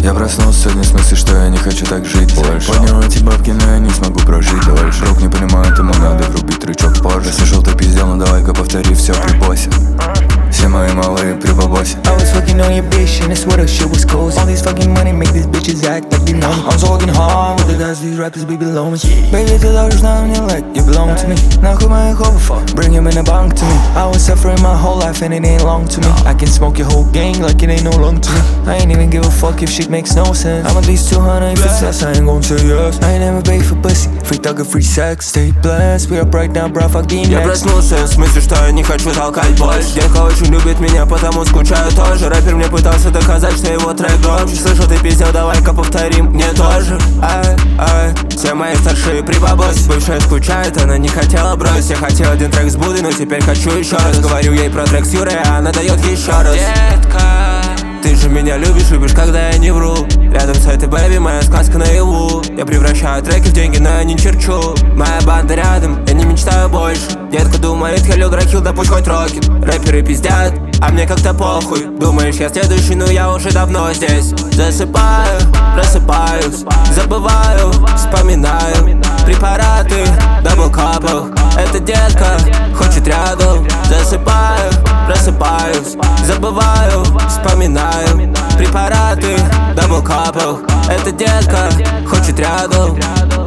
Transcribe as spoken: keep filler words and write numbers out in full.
Я проснулся сегодня в смысле, что я не хочу так жить больше. Поднял эти бабки, но я не смогу прожить дольше. Друг не понимает, ему надо врубить рычаг позже. Если шел, ты пиздел, ну давай-ка повтори все при боссе. Все мои малые при бабосе. I was fucking on your bitch and that's what her shit was cozy. All this fucking money make these bitches act like they know me. I'm talking hard with the guys, these rappers be below me. Baby, ты должна мне like you belong to me. Нахуй моих оффов, bring him in the bank to me. I was suffering my whole life and it ain't long to me. I can smoke your whole gang like it ain't no long to me. I ain't even give a fuck if shit makes no sense. I'm at least two hundred if it's less, I ain't gon' say yes. I ain't never paid for pussy, free thug and free sex. Stay blessed, we up right now, bro, fuck the next. Я проснулся в смысле, что я не хочу толкать больше. Девка очень любит меня, потому скучаю тоже. Рэпер мне пытался доказать, что его трек громче. Слышу, ты пиздел, давай-ка повторим мне тоже. Ай, ай, все мои старшие при бабосе. Бывшая скучает, она не хотела бросить. Я хотел один трек с Будой, но теперь хочу еще раз. Говорю ей про трек с Юрой, а она дает еще раз. Детка, ты же меня любишь, любишь, когда я не вру. Рядом с этой бэби моя сказка наяву. Я превращаю треки в деньги, но я не черчу. Моя банда рядом, я не мечтаю больше. Детка думает, хелил, дракил, да пусть хоть рокет. Рэперы пиздят, а мне как-то похуй. Думаешь, я следующий, но я уже давно здесь. Засыпаю, просыпаюсь, забываю, вспоминаю препараты, даблкапов. Эта детка хочет рядом. Засыпаю, просыпаюсь, забываю, вспоминаю препараты, даблкапов. Эта детка хочет рядом.